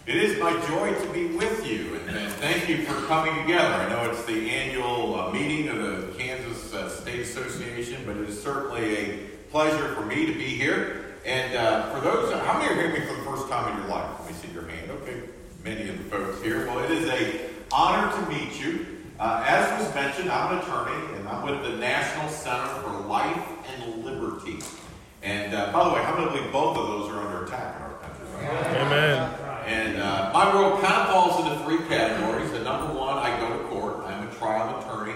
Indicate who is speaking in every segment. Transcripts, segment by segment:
Speaker 1: It is my joy to be with you, and thank you for coming together. I know it's the annual meeting of the Kansas State Association, but it is certainly a pleasure for me to be here. And for those, how many are hearing me for the first time in your life? Let me see your hand. Okay, many of the folks here. Well, it is an honor to meet you. As was mentioned, I'm an attorney, and I'm with the National Center for Life and Liberty. And by the way, how many believe both of those are under attack in our country? Right?
Speaker 2: Amen.
Speaker 1: And my world kind of falls into three categories. And number one, I go to court. I'm a trial attorney.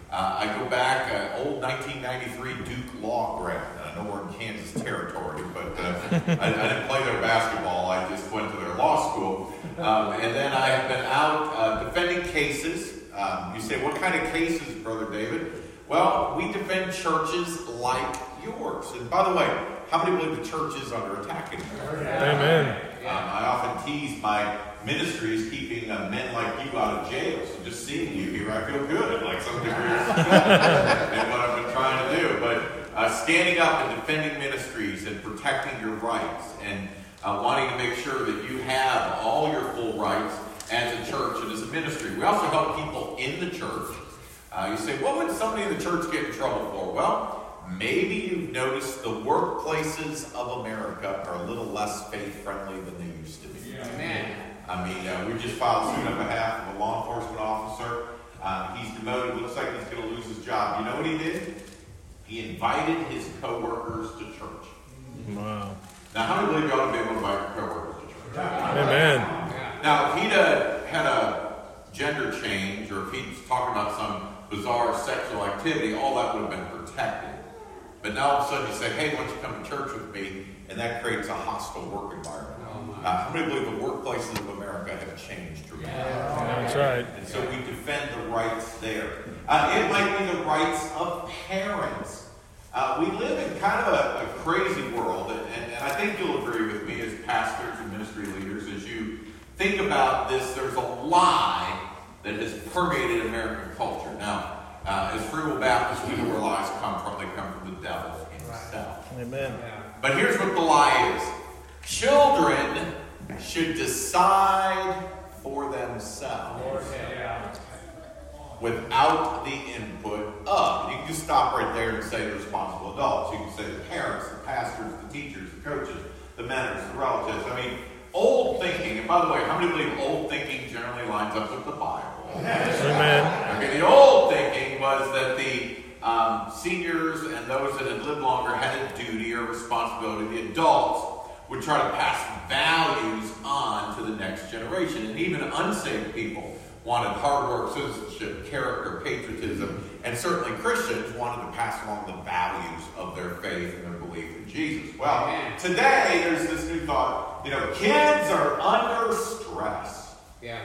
Speaker 1: I go back, old 1993 Duke Law grad. I know we're in Kansas territory, but I didn't play their basketball. I just went to their law school. And then I have been out defending cases. You say, what kind of cases, Brother David? Well, we defend churches like yours. And by the way, how many believe the church is under attack in America?
Speaker 2: Amen.
Speaker 1: I often tease my ministry is keeping men like you out of jail. So just seeing you here, I feel good, like some degree of success in what I've been trying to do. But standing up and defending ministries and protecting your rights and wanting to make sure that you have all your full rights as a church and as a ministry. We also help people in the church. You say, what would somebody in the church get in trouble for? Well, maybe you've noticed the workplaces of America are a little less faith-friendly than they used to be.
Speaker 3: Amen.
Speaker 1: I mean, we just filed suit on behalf of a law enforcement officer. He's demoted. Looks like he's going to lose his job. You know what he did? He invited his coworkers to church.
Speaker 2: Wow.
Speaker 1: Now, how many believe you ought to be able to invite your coworkers to church?
Speaker 2: Amen.
Speaker 1: Now, if he'd had a gender change, or if he's talking about some bizarre sexual activity, all that would have been protected. But now all of a sudden you say, hey, why don't you come to church with me? And that creates a hostile work environment. How many believe the workplaces of America have changed dramatically?
Speaker 2: That's right.
Speaker 1: And so we defend the rights there. It might be the rights of parents. We live in kind of a crazy world, and I think you'll agree with me as pastors and ministry leaders, as you think about this, there's a lie that has permeated American culture. Now, as Free Will Baptists, we know where lies come from. They come from the devil himself.
Speaker 2: Amen.
Speaker 1: But here's what the lie is. Children should decide for themselves without the input of. You can just stop right there and say the responsible adults. You can say the parents, the pastors, the teachers, the coaches, the mentors, the relatives. I mean, old thinking, and by the way, how many believe old thinking generally lines up with the Bible?
Speaker 2: Amen.
Speaker 1: Okay, the old thinking was that the seniors and those that had lived longer had a duty or responsibility. The adults would try to pass values on to the next generation. And even unsaved people wanted hard work, citizenship, character, patriotism, and certainly Christians wanted to pass along the values of their faith and their belief in Jesus. Well, today there's this new thought, kids are under stress.
Speaker 3: Yeah.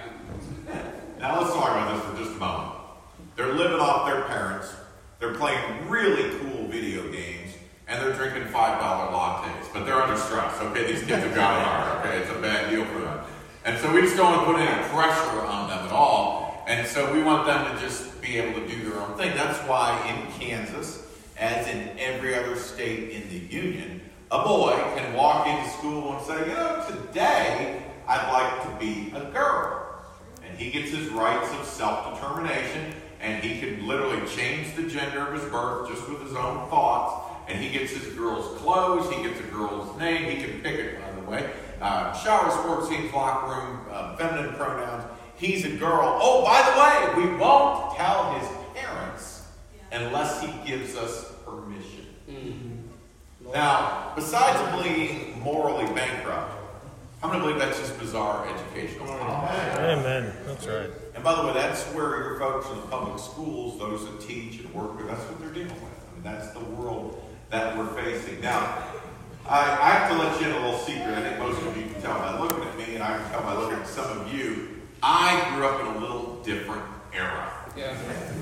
Speaker 1: Now let's talk about this for just a moment. They're living off their parents. They're playing really cool video games, and they're drinking $5 lattes, but they're under stress. Okay, these kids have got it hard. Okay, it's a bad deal for them. And so we just don't want to put any pressure on them at all. And so we want them to just be able to do their own thing. That's why in Kansas, as in every other state in the union, a boy can walk into school and say, today I'd like to be a girl. And he gets his rights of self-determination, and he can literally change the gender of his birth just with his own thoughts. And he gets his girl's clothes, he gets a girl's name, he can pick it, by the way. Shower, sports teams, locker room, feminine pronouns. He's a girl. Oh, by the way, we won't tell his parents unless he gives us permission. Mm-hmm. Now, besides being morally bankrupt, how many believe that's just bizarre educational policy?
Speaker 2: Amen. That's right.
Speaker 1: And by the way, that's where your folks in the public schools, those that teach and work with, that's what they're dealing with. I mean, that's the world that we're facing. Now, I have to let you in a little secret. I think most of you can tell by looking at me, and I can tell by looking at some of you. I grew up in a little different era.
Speaker 3: Yeah.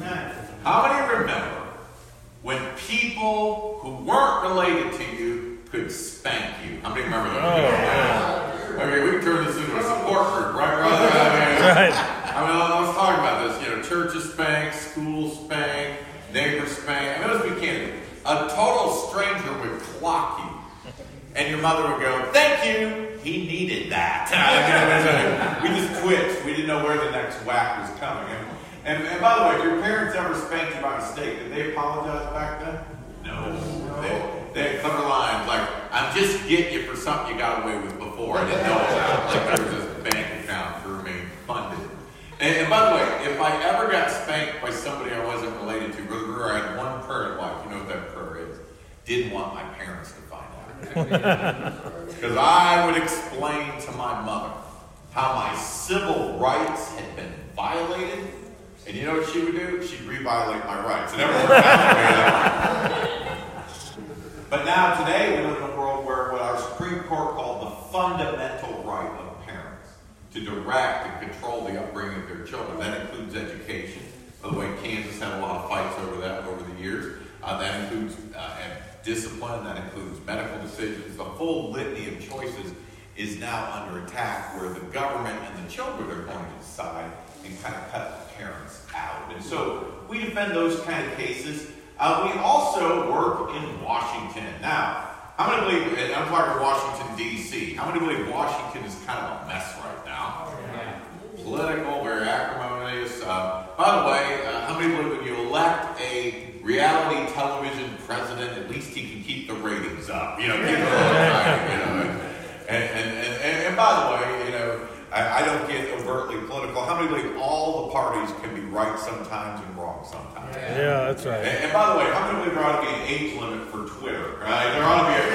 Speaker 1: How many remember when people who weren't related to you could spank you? How many remember those? Okay, we can turn this into a support group, right, brother?
Speaker 2: Right.
Speaker 1: I was talking about this. Churches spank, schools spank, neighbors spank. Let's be candid. A total stranger would clock you. And your mother would go, thank you, he needed that. We just twitched. We didn't know where the next whack was coming. And by the way, if your parents ever spanked you by mistake, did they apologize back then? No. They had clever lines like, "I'm just getting you for something you got away with before. I didn't know about." Like there was this bank account to remain funded. And by the way, if I ever got spanked by somebody I wasn't related to, Brother Brewer, I had one prayer in life. You know what that prayer is? Didn't want my parents to find out. Because I would explain to my mother how my civil rights had been violated. And you know what she would do? She'd re-violate my rights. And everyone But now today we live in a world where what our Supreme Court called the fundamental right of parents to direct and control the upbringing of their children. That includes education. By the way, Kansas had a lot of fights over that over the years. That includes discipline. That includes medical decisions. The full litany of choices is now under attack, where the government and the children are going to decide and kind of cut the parents out. And so we defend those kind of cases. We also work in Washington. Now, how many believe, and I'm talking Washington, D.C., how many believe Washington is kind of a mess right now? Political, very acrimonious. By the way, how many believe when you elect a reality television president, at least he can keep the ratings up? You know, keep it exciting, And by the way, I don't get overtly political. How many believe all the parties can be right sometimes and wrong sometimes?
Speaker 2: Yeah, that's right.
Speaker 1: And by the way, how many believe there ought to be an age limit for Twitter? Right? There ought to be a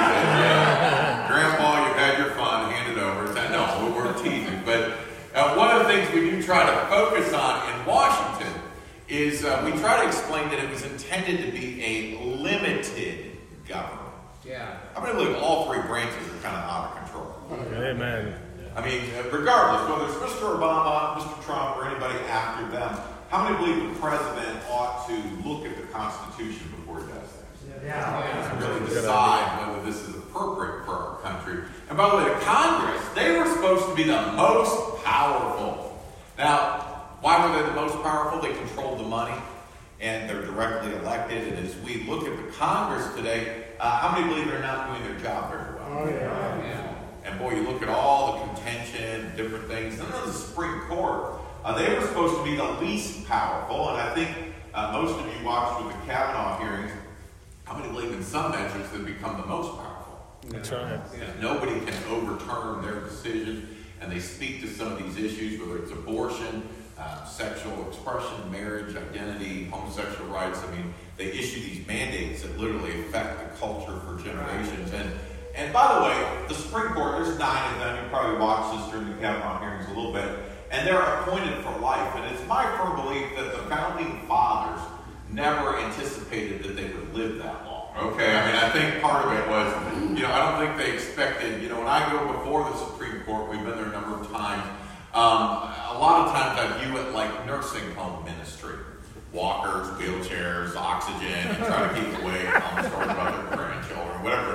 Speaker 1: Grandpa, you've had your fun, hand it over. No, we're teasing. But one of the things we do try to focus on in Washington is we try to explain that it was intended to be a limited government. Yeah. How many believe all three branches are kind of out of control?
Speaker 2: Amen.
Speaker 1: I mean, regardless, whether it's Mr. Obama, Mr. Trump, or anybody after them, how many believe the president ought to look at the Constitution before he does things? Yeah. To really decide whether this is appropriate for our country. And by the way, the Congress, they were supposed to be the most powerful. Now, why were they the most powerful? They controlled the money, and they're directly elected. And as we look at the Congress today, how many believe they're not doing their job very well? Oh, yeah. And boy, you look at all the contention, different things. And then the Supreme Court, they were supposed to be the least powerful. And I think most of you watched with the Kavanaugh hearings. How many believe in some measures they've become the most powerful?
Speaker 2: That's right.
Speaker 1: And nobody can overturn their decision. And they speak to some of these issues, whether it's abortion, sexual expression, marriage, identity, homosexual rights. I mean, they issue these mandates that literally affect the culture for generations. And by the way, the Supreme Court, there's 9 of them. You probably watched this during the Kavanaugh hearings a little bit. And they're appointed for life. And it's my firm belief that the founding fathers never anticipated that they would live that long. Okay? I mean, I think part of it was, I don't think they expected, when I go before the Supreme Court, we've been there a number of times, a lot of times I view it like nursing home ministry. Walkers, wheelchairs, oxygen, and try to keep away on stories about their grandchildren, whatever it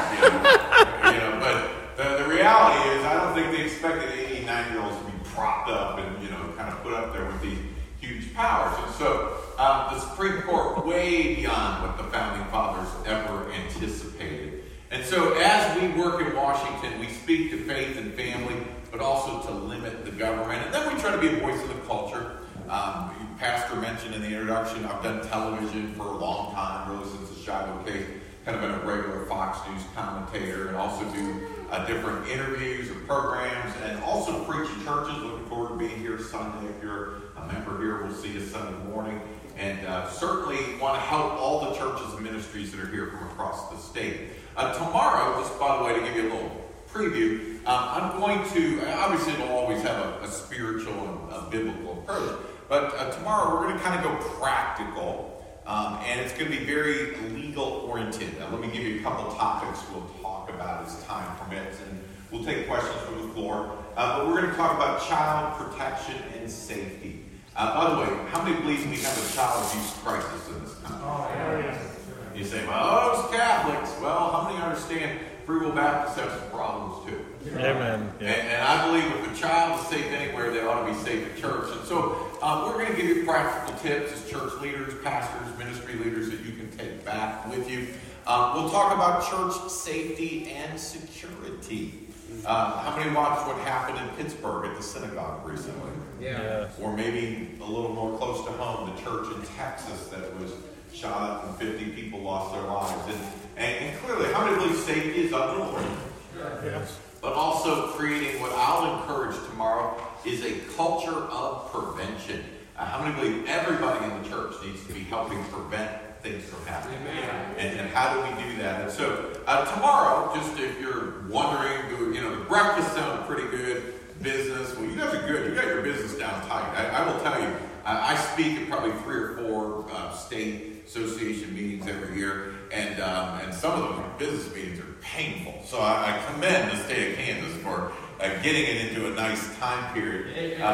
Speaker 1: takes, But the reality is, I don't think they expected 80, 90-year-olds to be propped up and, kind of put up there with these huge powers. And so the Supreme Court, way beyond what the founding fathers ever anticipated. And so as we work in Washington, we speak to faith and family, but also to limit the government. And then we try to be a voice of the culture. Pastor mentioned in the introduction, I've done television for a long time, really since the Shiloh case, kind of been a regular Fox News commentator, and also do different interviews or programs, and also preach in churches. Looking forward to being here Sunday. If you're a member here, we'll see you Sunday morning. And certainly want to help all the churches and ministries that are here from across the state. Tomorrow, just by the way, to give you a little preview, I'm going to, obviously it'll always have a spiritual and a biblical approach, but tomorrow we're going to kind of go practical, and it's going to be very legal-oriented. Let me give you a couple topics we'll talk about as time permits, and we'll take questions from the floor. But we're going to talk about child protection and safety. By the way, how many believe we have a child abuse crisis in this country? Oh, yeah. You say, well, those Catholics. Well, how many understand Free Will Baptists have some problems too?
Speaker 2: Amen. Yeah.
Speaker 1: And I believe if a child is safe anywhere, they ought to be safe at church. And so we're going to give you practical tips as church leaders, pastors, ministry leaders that you can take back with you. We'll talk about church safety and security. How many watched what happened in Pittsburgh at the synagogue recently?
Speaker 2: Yeah.
Speaker 1: Or maybe a little more close to home, the church in Texas that was shot up and 50 people lost their lives. And clearly, how many believe safety is of the Lord?
Speaker 2: Yes.
Speaker 1: But also creating what I'll encourage tomorrow is a culture of prevention. How many believe everybody in the church needs to be helping prevent things from happening? And how do we do that? And so tomorrow, just if you're wondering, the breakfast sounded pretty good. Business, well, you guys are good. You got your business down tight. I will tell you, I speak at probably 3 or 4 state association meetings every year, and some of the business meetings are painful. So I commend the state of Kansas for getting it into a nice time period.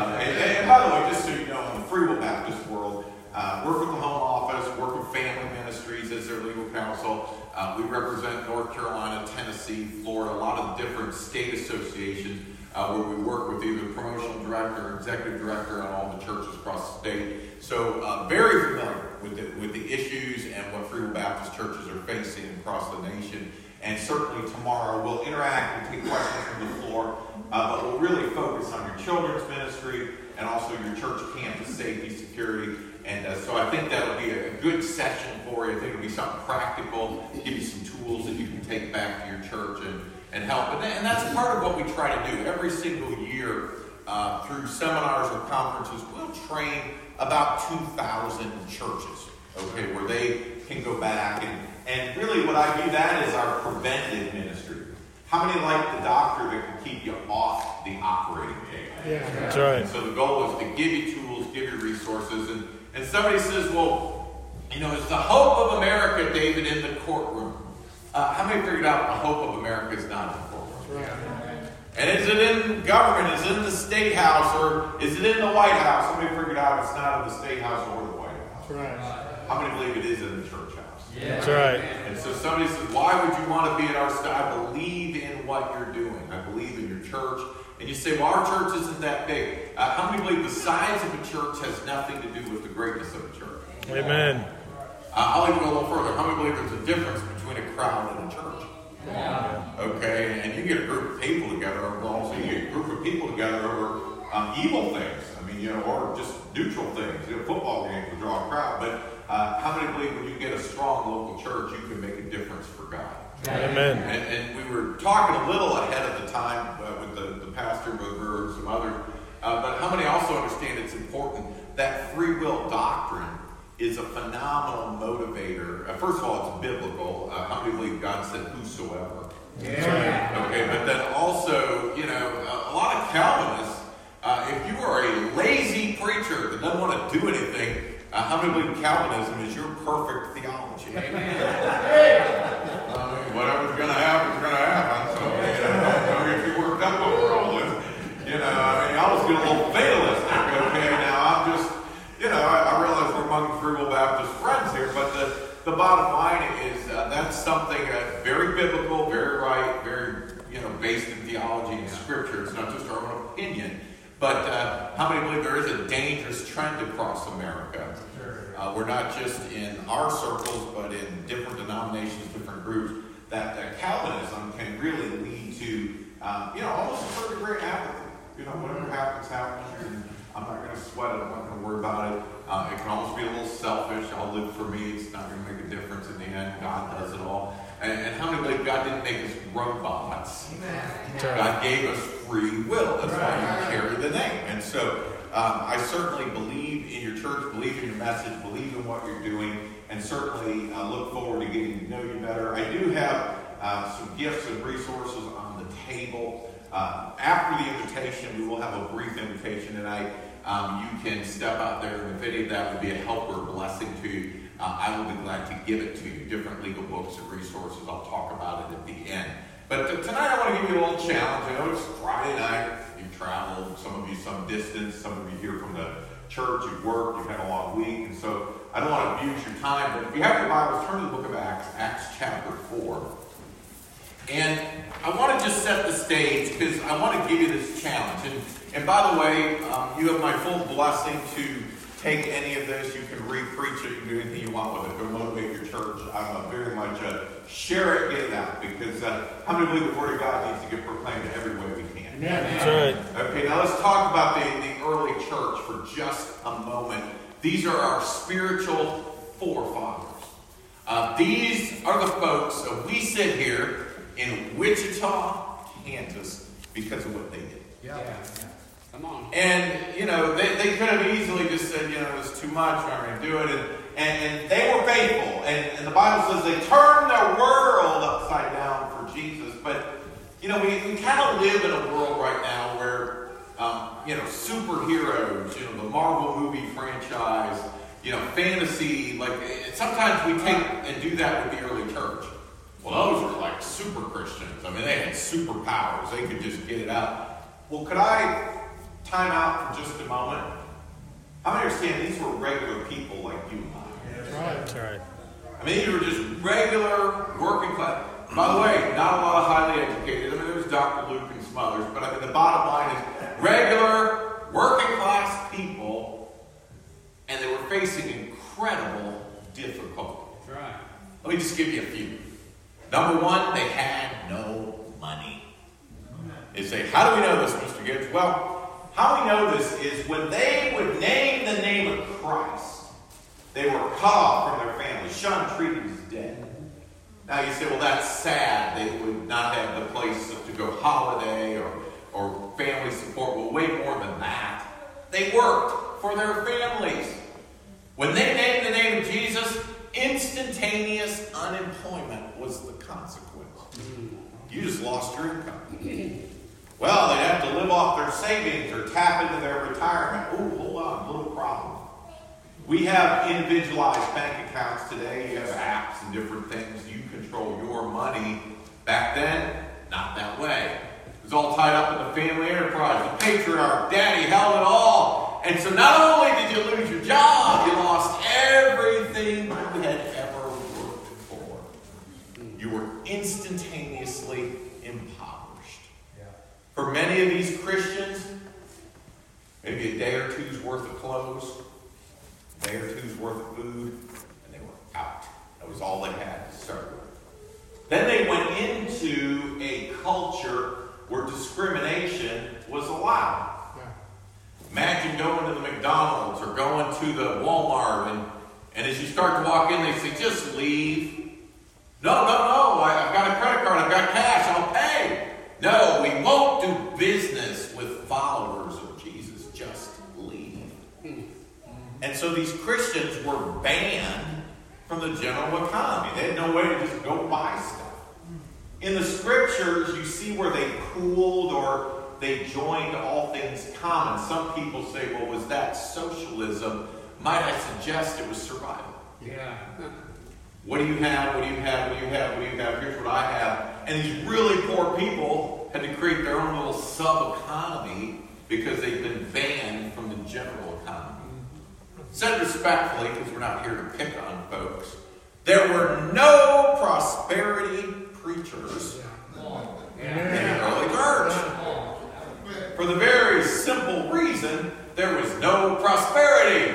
Speaker 1: And by the way, just so you know, in the Free Will Baptist world, work with the home office, work with family ministries as their legal counsel. We represent North Carolina, Tennessee, Florida, a lot of different state associations where we work with either promotional director or executive director on all the churches across the state. So very familiar with the issues and what Free Will Baptist churches are facing across the nation. And certainly tomorrow we'll interact and take questions from the floor, but we'll really focus on your children's ministry and also your church campus safety, security. And so I think that'll be a good session for you. I think it'll be something practical, give you some tools that you can take back to your church and help. And that's part of what we try to do. Every single year through seminars or conferences, we'll train about 2,000 churches, okay, where they can go back. And really what I do that is our preventive ministry. How many like the doctor that can keep you off the operating table?
Speaker 2: Yeah. That's right.
Speaker 1: And so the goal is to give you tools, give you resources. And somebody says, well, is the hope of America, David, in the courtroom? How many figured out the hope of America is not in the courtroom? Right. And is it in government? Is it in the State House? Or is it in the White House? Somebody figured out it's not in the State House or the White House.
Speaker 2: Right.
Speaker 1: How many believe it is in the church house?
Speaker 2: Yeah. That's right.
Speaker 1: And so somebody says, why would you want to be at our state? I believe in what you're doing. I believe in your church. And you say, well, our church isn't that big. How many believe the size of a church has nothing to do with the greatness of a church?
Speaker 2: Amen.
Speaker 1: I'll even go a little further. How many believe there's a difference between a crowd and a church? Yeah. Okay, and you get a group of people together over also you get a group of people together over evil things. Or just neutral things. Football games will draw a crowd. But how many believe when you get a strong local church, you can make a difference for God?
Speaker 2: Amen.
Speaker 1: And we were talking a little ahead of the time with the pastor mover and some others. But how many also understand it's important that free will doctrine is a phenomenal motivator. First of all, it's biblical. How many believe God said whosoever? Yeah. Okay, but then also, a lot of Calvinists, if you are a lazy preacher that doesn't want to do anything, how many believe Calvinism is your perfect theology? Whatever's going to happen is going to happen. So, don't get too worked up over all this. I almost get a little fatalistic. Okay, now I'm just, I realize we're among Free Will Baptist friends here, but the bottom line is that's something very biblical, very right, very, based in theology and scripture. It's not just our own opinion. But how many believe there is a dangerous trend across America? We're not just in our circles, but in different denominations, different groups, that Calvinism can really lead to, almost a certain degree of apathy. Whatever happens, and I'm not going to sweat it. I'm not going to worry about it. It can almost be a little selfish. I'll live for me. It's not going to make a difference in the end. God does it all. And how many believe God didn't make us robots? God gave us free will. That's why you carry the name. And so I certainly believe in your church, believe in your message, believe in what you're doing, and certainly look forward to getting to know you better. I do have some gifts and resources on the table. After the invitation, we will have a brief invitation tonight. You can step out there, and if any of that would be a help or a blessing to you, I will be glad to give it to you. Different legal books and resources. I'll talk about it at the end. But tonight I want to give you a little challenge. I know it's Friday night. You've traveled, some of you some distance, some of you here from the church, you've worked, you've had a long week, and so I don't want to abuse your time, but if you have your Bibles, turn to the book of Acts, Acts chapter 4. And I want to just set the stage because I want to give you this challenge. And by the way, you have my full blessing to take any of this. You can re-preach it. You can do anything you want with it. Go motivate your church. I'm very much share it, get it out. Because how many believe the Word of God needs to get proclaimed every way we can?
Speaker 2: That's right.
Speaker 1: Okay, now let's talk about the early church for just a moment. These are our spiritual forefathers. These are the folks, we sit here in Wichita, Kansas, because of what they did.
Speaker 3: Yeah. Come on.
Speaker 1: And, they could have easily just said, it's too much, I'm going to do it. And they were faithful. And the Bible says they turned their world upside down for Jesus. But, we kind of live in a world right now where, superheroes, the Marvel movie franchise, fantasy, sometimes we take and do that with the early church. Well, those were like super Christians. I mean, they had superpowers. They could just get it out. Well, could I time out for just a moment? I understand these were regular people like you and I.
Speaker 2: That's right.
Speaker 1: I mean, these were just regular working class. By the way, not a lot of highly educated. I mean, there was Dr. Luke and some others. But I mean, the bottom line is regular working class people, and they were facing incredible difficulty.
Speaker 3: That's right.
Speaker 1: Let me just give you a few. Number one, they had no money. They say, how do we know this, Mr. Gibbs? Well, how we know this is when they would name the name of Christ, they were cut off from their family, shunned, treated as dead. Now you say, well, that's sad. They would not have the place to go holiday or family support. Well, way more than that. They worked for their families. When they named the name of Jesus, instantaneous unemployment was the consequence. You just lost your income. Well, they'd have to live off their savings or tap into their retirement. Oh, hold on, little problem. We have individualized bank accounts today. You have apps and different things. You control your money. Back then, not that way. It was all tied up in the family enterprise. The patriarch, daddy, held it all. And so not only did you lose your job, you lost everything you had ever worked for. You were instantaneously impoverished. For many of these Christians, maybe a day or two's worth of clothes, a day or two's worth of food, and they were out. That was all they had to start with. Then they went into a culture where discrimination was allowed. Imagine going to the McDonald's or going to the Walmart, and as you start to walk in, they say, just leave. No, I've got a credit card, I've got cash, I'll pay. No, we won't do business with followers of Jesus. Just leave. And so these Christians were banned from the general economy. They had no way to just go buy stuff. In the scriptures, you see where they pooled or they joined all things common. Some people say, well, was that socialism? Might I suggest it was survival?
Speaker 3: Yeah.
Speaker 1: What do you have? What do you have? What do you have? What do you have? Here's what I have. And these really poor people had to create their own little sub-economy because they've been banned from the general economy. Said respectfully, because we're not here to pick on folks, there were no prosperity preachers in the early church. For the very simple reason, there was no prosperity.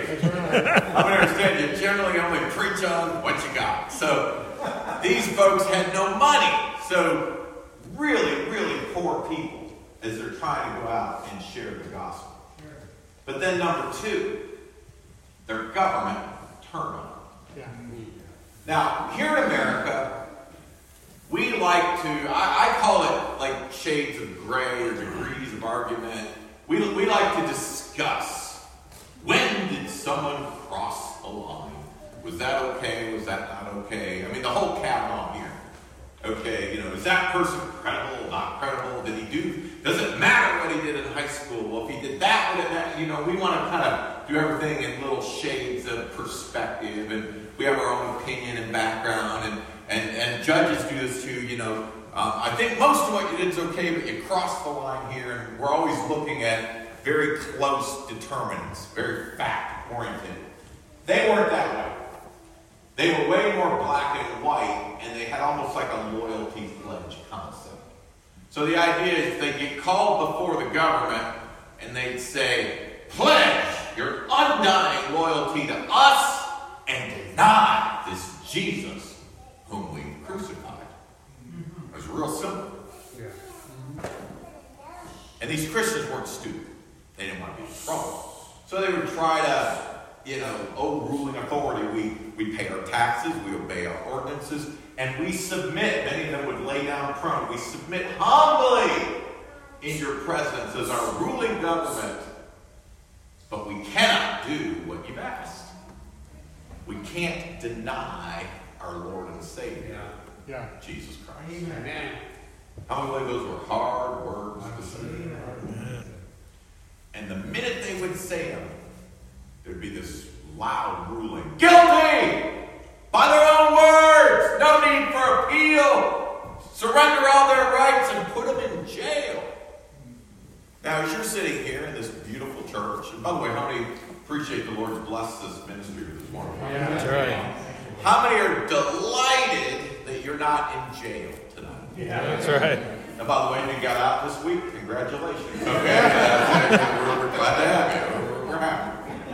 Speaker 1: I understand you generally only preach on what you got. So these folks had no money. So really, really poor people as they're trying to go out and share the gospel. But then number two, their government turned on them. Now, here in America, we like to, I call it like shades of gray or degrees of argument. We like to discuss, when did someone cross a line? Was that okay? Was that not okay? I mean, the whole Kavanaugh here. Okay, is that person credible, not credible? Did he do, does it matter what he did in high school? Well, if he did that, would it matter? We want to kind of do everything in little shades of perspective, and we have our own opinion and background, and judges do this too, I think most of what you did is okay, but you crossed the line here, and we're always looking at very close determinants, very fact-oriented. They weren't that way. They were way more black and white, and they had almost like a loyalty pledge concept. So the idea is they get called before the government, and they'd say, pledge your undying loyalty to us and deny this Jesus whom we crucified. It was real simple. And these Christians weren't stupid. They didn't want to be in trouble. So they would try to, ruling authority. We pay our taxes, we obey our ordinances, and we submit. Many of them would lay down prone. We submit humbly in your presence as our ruling government. But we cannot do what you've asked. We can't deny our Lord and Savior, Jesus Christ.
Speaker 3: Amen.
Speaker 1: How many believe those were hard words to say? And the minute they would say them, there'd be this loud ruling. Guilty! By their own words! No need for appeal! Surrender all their rights and put them in jail. Now, as you're sitting here in this beautiful church, and by the way, how many appreciate the Lord's blessed this ministry this morning?
Speaker 2: Yeah, that's right.
Speaker 1: How many are delighted that you're not in jail tonight?
Speaker 2: Yeah, that's right.
Speaker 1: And by the way, if you got out this week, congratulations. Okay, we're glad to have you. We're happy.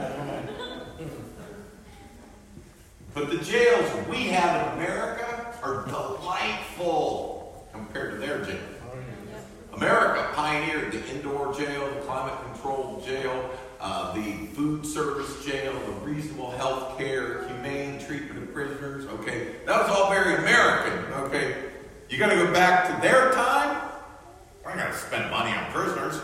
Speaker 1: But the jails we have in America are delightful compared to their jail. America pioneered the indoor jail, the climate-controlled jail, the food service jail, the reasonable health care, humane treatment of prisoners. Okay, that was all very American. Okay, you got to go back to their time. We're not going to spend money on prisoners.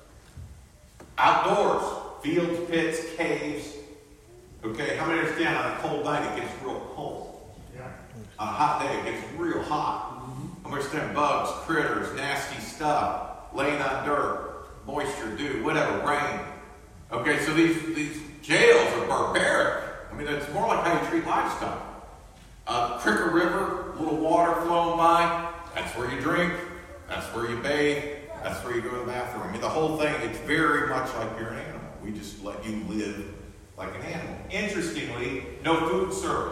Speaker 1: Outdoors, fields, pits, caves. Okay, how many understand on a cold night it gets real cold? Yeah. On a hot day it gets real hot. How many understand bugs, critters, nasty stuff, laying on dirt, moisture, dew, whatever, rain. Okay, so these jails are barbaric. I mean, it's more like how you treat livestock. Cricker River, little water flowing by, that's where you drink, that's where you bathe, that's where you go to the bathroom. I mean, the whole thing, it's very much like you're an animal. We just let you live like an animal. Interestingly, no food service.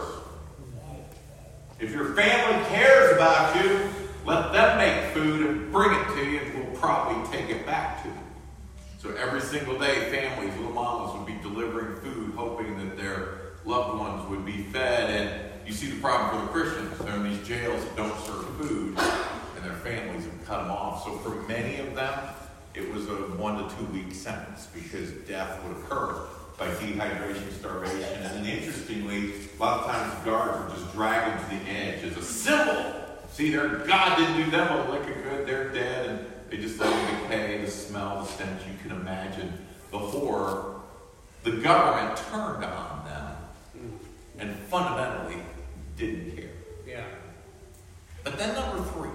Speaker 1: If your family cares about you, let them make food and bring it to you, and we'll probably take it back to you. So every single day, families, little mamas would be delivering food, hoping that their loved ones would be fed. And you see the problem for the Christians. They're in these jails that don't serve food, and their families have cut them off. So for many of them, it was a 1 to 2 week sentence because death would occur by dehydration, starvation. And then interestingly, a lot of times the guards would just drag them to the edge as a symbol. See, God didn't do them a lick of good. They're dead, and they just let them decay, the smell, the stench. You can imagine the horror. The government turned on them and fundamentally didn't care.
Speaker 3: Yeah.
Speaker 1: But then number 3,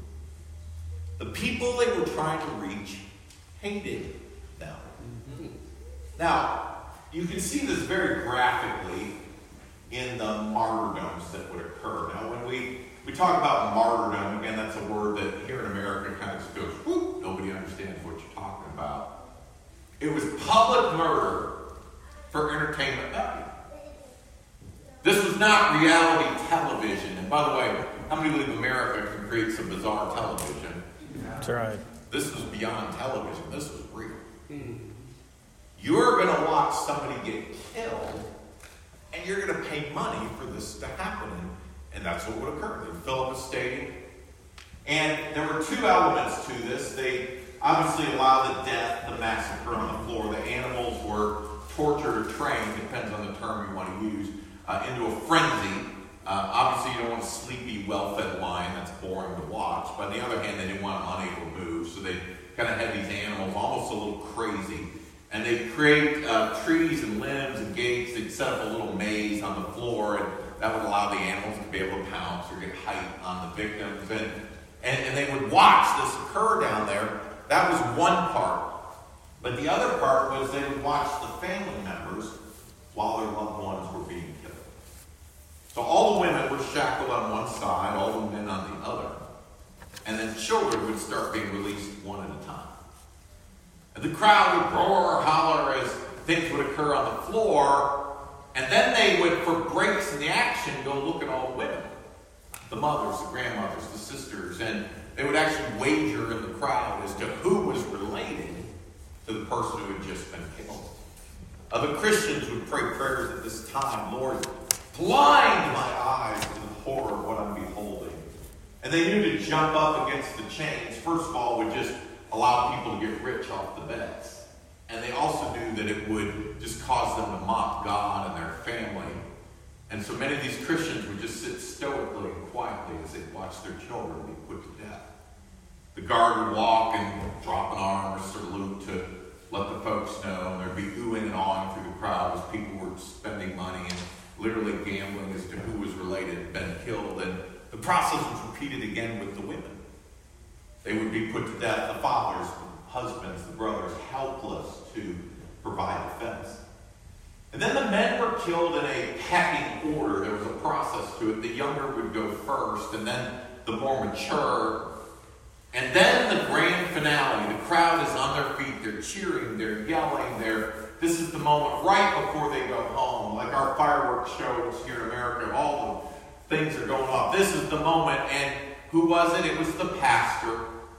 Speaker 1: the people they were trying to reach hated them. Now, you can see this very graphically in the martyrdoms that would occur. Now, when we talk about martyrdom, again, that's a word that here in America kind of just goes, whoop, nobody understands what you're talking about. It was public murder for entertainment value. This was not reality television. And by the way, how many believe America can create some bizarre television?
Speaker 2: That's right.
Speaker 1: This was beyond television. This was real. You're going to watch somebody get killed, and you're going to pay money for this to happen. And that's what would occur. They'd fill up a stadium. And there were 2 elements to this. They obviously allowed the death, the massacre on the floor. The animals were tortured or trained, depends on the term you want to use, into a frenzy. Obviously, you don't want a sleepy, well-fed lion. That's boring to watch. But on the other hand, they didn't want them unable to move. So they kind of had these animals almost a little crazy. And they'd create trees and limbs and gates. They'd set up a little maze on the floor, and that would allow the animals to be able to pounce or get height on the victims. And they would watch this occur down there. That was one part. But the other part was they would watch the family members while their loved ones were being killed. So all the women were shackled on one side, all the men on the other. And then children would start being released one at a time. And the crowd would roar or holler as things would occur on the floor. And then they would, for breaks in the action, go look at all the women. The mothers, the grandmothers, the sisters. And they would actually wager in the crowd as to who was related to the person who had just been killed. The Christians would pray prayers at this time. Lord, blind my eyes to the horror of what I'm beholding. And they knew to jump up against the chains, first of all, would just allow people to get rich off the beds. And they also knew that it would just cause them to mock God and their family. And so many of these Christians would just sit stoically and quietly as they watched their children be put to death. The guard would walk and drop an arm or salute to let the folks know. And there'd be oohing and awing through the crowd as people were spending money and literally gambling as to who was related and been killed. And the process was repeated again with the women. They would be put to death, the fathers, the husbands, the brothers, helpless to provide defense. And then the men were killed in a pecking order. There was a process to it. The younger would go first, and then the more mature. And then the grand finale. The crowd is on their feet. They're cheering. They're yelling. This is the moment right before they go home. Like our fireworks shows here in America. All the things are going off. This is the moment. And who was it? It was the pastor.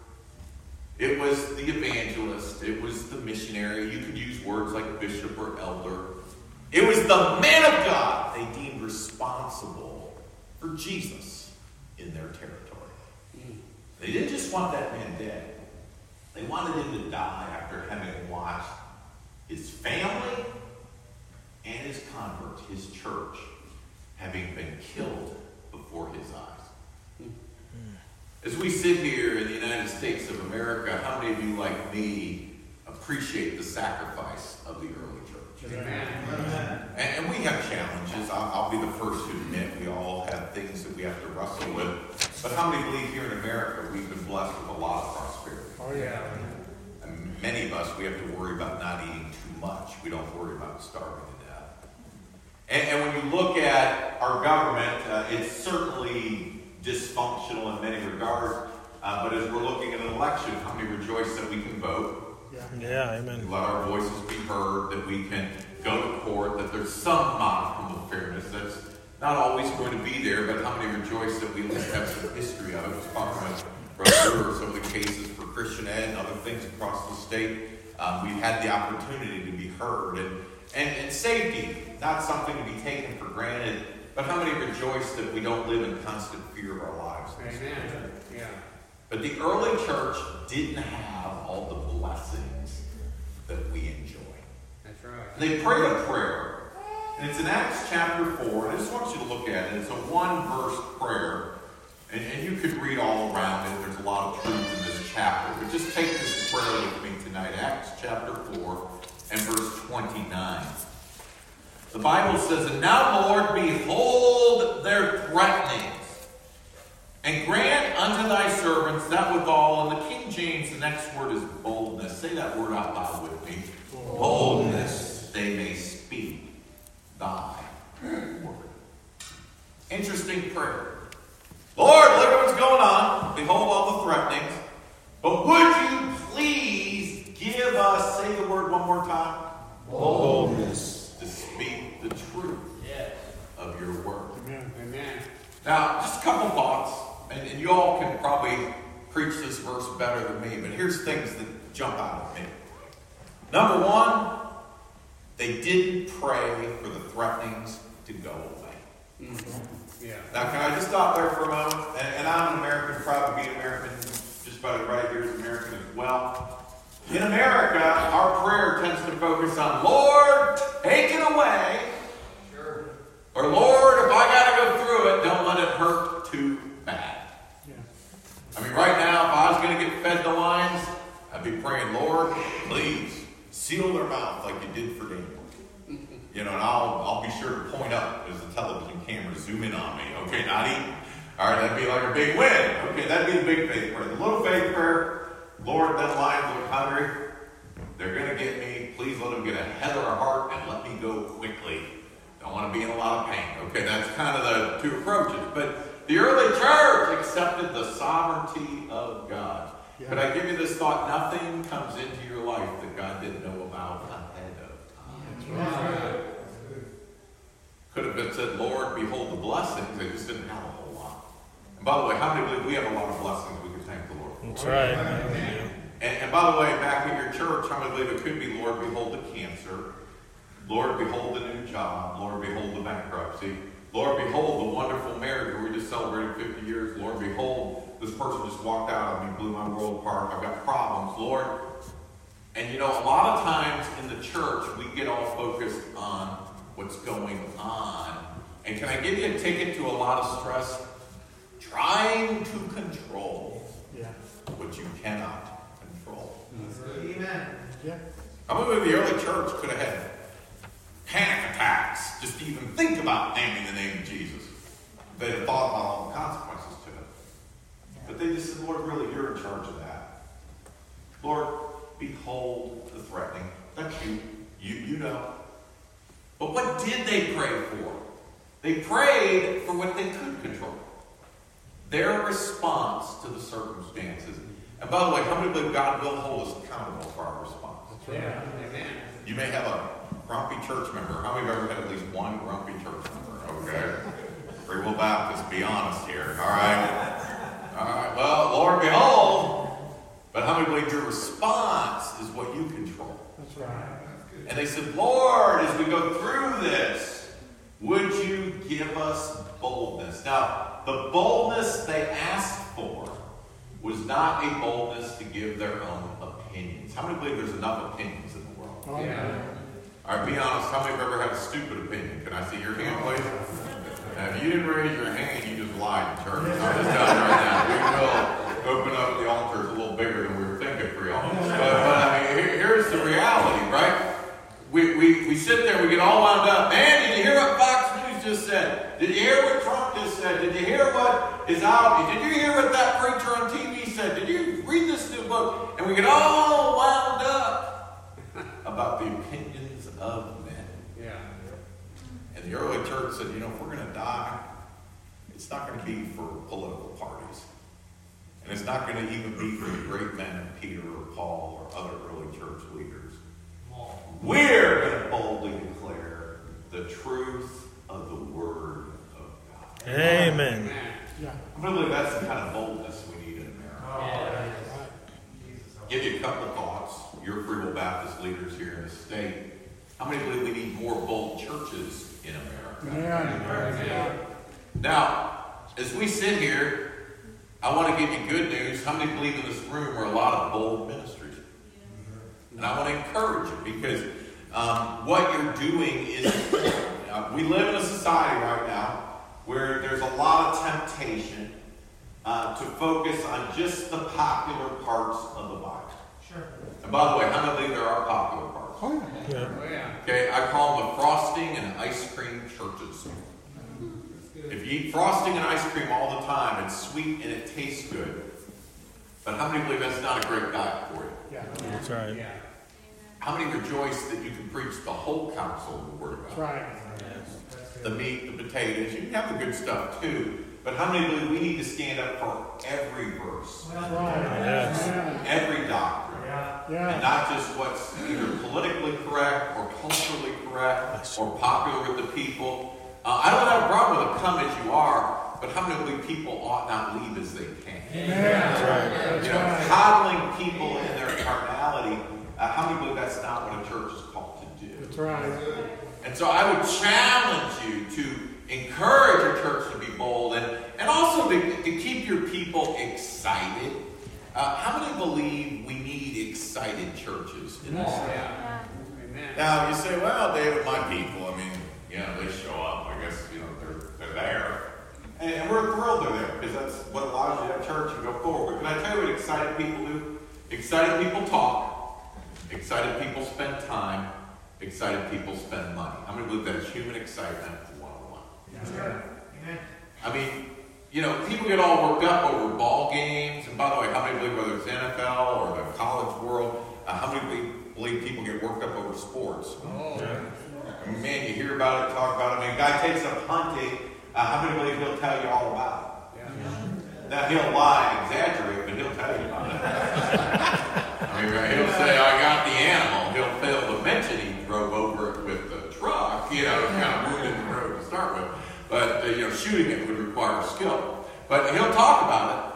Speaker 1: It was the evangelist. It was the missionary. You could use words like bishop or elder. It was the man of God they deemed responsible for Jesus in their territory. They didn't just want that man dead. They wanted him to die after having watched his family and his convert, his church, having been killed before his eyes. As we sit here in the United States of America, how many of you, like me, appreciate the sacrifice of the early church? Amen. And we have challenges. I'll be the first to admit we all have things that we have to wrestle with. But how many believe here in America we've been blessed with a lot of prosperity?
Speaker 3: Oh, yeah.
Speaker 1: And many of us, we have to worry about not eating too much. We don't worry about starving to death. And when you look at our government, it's certainly dysfunctional in many regards. But as we're looking at an election, how many rejoice that we can vote?
Speaker 2: Yeah, amen.
Speaker 1: Let our voices be heard, that we can go to court, that there's some modicum of fairness that's not always going to be there, but how many rejoice that we at least have some history of it. We're talking with Brother Brewer, some of the cases for Christian Ed and other things across the state. We've had the opportunity to be heard. And safety, not something to be taken for granted, but how many rejoice that we don't live in constant fear of our lives?
Speaker 3: Amen. Yeah.
Speaker 1: But the early church didn't have all the blessings that we enjoy.
Speaker 3: That's right.
Speaker 1: And they prayed a prayer. And it's in Acts chapter 4. And I just want you to look at it. It's a one-verse prayer. And you could read all around it. There's a lot of truth in this chapter. But just take this prayer with me tonight. Acts chapter 4 and verse 29. The Bible says, "And now, Lord, behold their threatenings. And grant unto thy servants that withal," and the King James, the next word is boldness. Say that word out loud with me. Boldness, they may speak thy word. Interesting prayer. Lord, look at what's going on. Behold all the threatenings. But would you please give us, say the word one more time, boldness to speak the truth of your word.
Speaker 3: Amen.
Speaker 1: Now, just a couple thoughts. And you all can probably preach this verse better than me, but here's things that jump out at me. Number one, they didn't pray for the threatenings to go away.
Speaker 3: Mm-hmm. Yeah.
Speaker 1: Now, can I just stop there for a moment? And I'm an American, proud to be an American, just about everybody here is American as well. In America, our prayer tends to focus on, Lord, take it away. Sure. Or, Lord, if I got to go through it, don't let it hurt too bad. I mean, right now, if I was going to get fed the lions, I'd be praying, Lord, please seal their mouth like you did for Daniel. You know, and I'll be sure to point up as the television camera zoom in on me. Okay, not eating. All right, that'd be like a big win. Okay, that'd be the big faith prayer. The little faith prayer, Lord, them lions look hungry. They're going to get me. Please let them get ahead of our heart and let me go quickly. Don't want to be in a lot of pain. Okay, that's kind of the two approaches. But the early church accepted the sovereignty of God. Yeah. Could I give you this thought? Nothing comes into your life that God didn't know about ahead of time. That's right. Could have been said, Lord, behold the blessings. They just didn't have a whole lot. And by the way, how many believe we have a lot of blessings we can thank the Lord for?
Speaker 2: That's right.
Speaker 1: And by the way, back in your church, how many believe it could be, Lord, behold the cancer? Lord, behold the new job. Lord, behold the bankruptcy. Lord, behold the wonderful marriage where we just celebrated 50 years. Lord, behold, this person just walked out of me, blew my world apart. I've got problems, Lord. And a lot of times in the church, we get all focused on what's going on. And can I give you a ticket to a lot of stress? Trying to control what you cannot control.
Speaker 4: Amen. Yeah.
Speaker 1: I believe the early church could have had panic attacks just to even think about naming the name of Jesus. They'd have thought about all the consequences to it. But they just said, Lord, really, you're in charge of that. Lord, behold the threatening. That's you. You know. But what did they pray for? They prayed for what they could control. Their response to the circumstances. And by the way, how many believe God will hold us accountable for our response?
Speaker 3: Yeah. Amen.
Speaker 1: You may have a grumpy church member. How many have ever had at least one grumpy church member? Okay. Free Will Baptist, be honest here. All right. All right. Well, Lord, behold. But how many believe your response is what you control?
Speaker 4: That's right.
Speaker 1: And they said, Lord, as we go through this, would you give us boldness? Now, the boldness they asked for was not a boldness to give their own opinions. How many believe there's enough opinions in the world?
Speaker 3: Yeah.
Speaker 1: All right, be honest. How many have ever had a stupid opinion? Can I see your hand, please? Now, if you didn't raise your hand, you just lied in church. I'm just telling you right now. We will open up the altars a little bigger than we were thinking for y'all. But I mean, here's the reality, right? We sit there, we get all wound up. Man, did you hear what Fox News just said? Did you hear what Trump just said? Did you hear what is out? Did you hear what that preacher on TV said? Did you read this new book? And we get all wound up about the opinions of men.
Speaker 3: Yeah.
Speaker 1: And the early church said, if we're going to die, it's not going to be for political parties. And it's not going to even be for the great men of Peter or Paul or other early church leaders. We're going to boldly declare the truth of the Word of God.
Speaker 2: Amen.
Speaker 4: Yeah.
Speaker 1: I believe that's the kind of boldness we need in America. Give you a couple thoughts. You're Free Will Baptist leaders here in the state. How many believe we need more bold churches in America?
Speaker 4: Yeah.
Speaker 1: Now, as we sit here, I want to give you good news. How many believe in this room are a lot of bold ministries? And I want to encourage you because what you're doing is we live in a society right now where there's a lot of temptation to focus on just the popular parts of the Bible.
Speaker 4: Sure.
Speaker 1: And by the way, how many believe there are popular parts?
Speaker 2: Yeah.
Speaker 3: Oh, yeah.
Speaker 1: Okay, I call them the frosting and ice cream churches. If you eat frosting and ice cream all the time, it's sweet and it tastes good. But how many believe that's not a great diet for you?
Speaker 4: Yeah.
Speaker 2: That's right.
Speaker 3: Yeah.
Speaker 1: How many rejoice that you can preach the whole counsel of the Word of
Speaker 4: That's
Speaker 1: God?
Speaker 4: right.
Speaker 1: The meat, the potatoes, you can have the good stuff too. But how many believe we need to stand up for every verse,
Speaker 4: That's right.
Speaker 2: Yes.
Speaker 4: Yeah.
Speaker 1: every doctrine, and
Speaker 4: Yeah.
Speaker 1: not just what's either politically correct or culturally correct or popular with the people? I don't have a problem with it. Come as you are, but how many believe people ought not leave as they came?
Speaker 2: That's right.
Speaker 4: That's right.
Speaker 1: Coddling people in their carnality. How many believe that's not what a church is called to do?
Speaker 4: That's right.
Speaker 1: And so I would challenge you to encourage your church to be bold and also to keep your people excited. How many believe we need excited churches in this city?
Speaker 3: Yeah. Amen.
Speaker 1: Now, you say, well, David, my people, they show up. I guess, they're there. And we're thrilled they're there because that's what allows you to have church and go forward. But can I tell you what excited people do? Excited people talk. Excited people spend time. Excited people spend money. How many believe that's human excitement 101? People get all worked up over ball games. And by the way, how many believe whether it's NFL or the college world, how many believe people get worked up over sports?
Speaker 3: Oh,
Speaker 1: Man, you hear about it, talk about it. A guy takes up hunting. How many believe he'll tell you all about it?
Speaker 3: yeah.
Speaker 1: Now, he'll lie and exaggerate, but he'll tell you about it. He'll say, I got the animal. He'll fail to mention he drove over it with the truck. Kind of wounded the road to start with. But, shooting it would require skill. But he'll talk about